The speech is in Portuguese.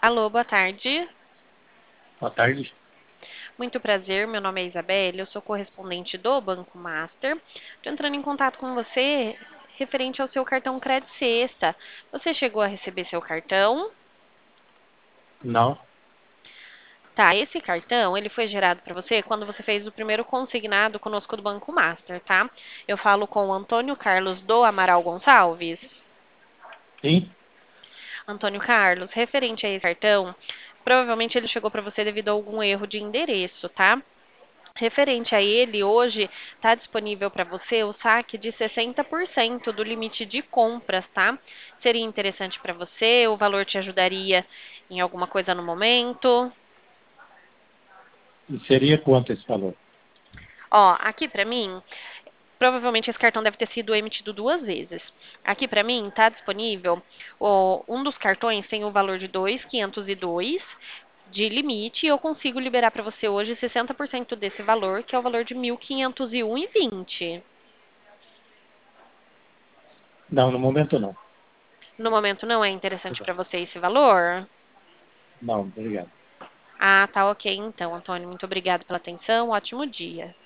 Alô, boa tarde. Boa tarde. Muito prazer, meu nome é Isabelle, eu sou correspondente do Banco Master. Estou entrando em contato com você referente ao seu cartão Credit Sexta. Você chegou a receber seu cartão? Não, Tá, esse cartão, ele foi gerado para você quando você fez o primeiro consignado conosco do Banco Master, tá? Eu falo com o Antônio Carlos do Amaral Gonçalves. sim, Antônio Carlos, referente a esse cartão, provavelmente ele chegou para você devido a algum erro de endereço, tá? Referente a ele, hoje está disponível para você o saque de 60% do limite de compras, tá? Seria interessante para você? O valor te ajudaria em alguma coisa no momento? e seria quanto esse valor? Ó, aqui para mim, provavelmente esse cartão deve ter sido emitido duas vezes. Aqui para mim está disponível, um dos cartões tem o valor de 2.502 de limite e eu consigo liberar para você hoje 60% desse valor, que é o valor de 1.501,20. Não, no momento não. No momento não é interessante para você esse valor? Não, obrigado. Ah, tá ok então, Antônio. Muito obrigado pela atenção. Ótimo dia.